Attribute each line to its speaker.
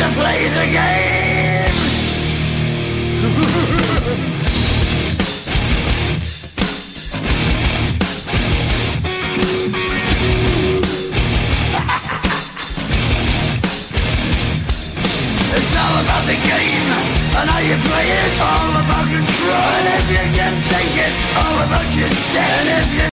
Speaker 1: play the game. It's all about the game and how you play it. All about control. And if you can take it, all about your dead. And if you